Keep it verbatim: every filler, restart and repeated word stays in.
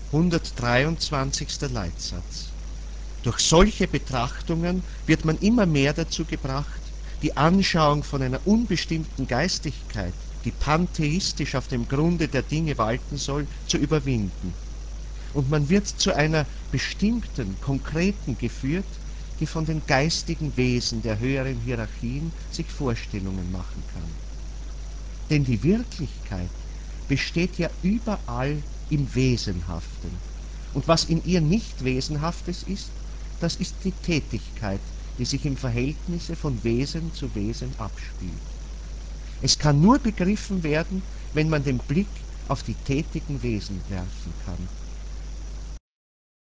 hundertdreiundzwanzigster Leitsatz. Durch solche Betrachtungen wird man immer mehr dazu gebracht, die Anschauung von einer unbestimmten Geistigkeit, die pantheistisch auf dem Grunde der Dinge walten soll, zu überwinden. Und man wird zu einer bestimmten, konkreten geführt, die von den geistigen Wesen der höheren Hierarchien sich Vorstellungen machen kann. Denn die Wirklichkeit besteht ja überall im Wesenhaften. Und was in ihr nicht Wesenhaftes ist, das ist die Tätigkeit, die sich im Verhältnisse von Wesen zu Wesen abspielt. Es kann nur begriffen werden, wenn man den Blick auf die tätigen Wesen werfen kann.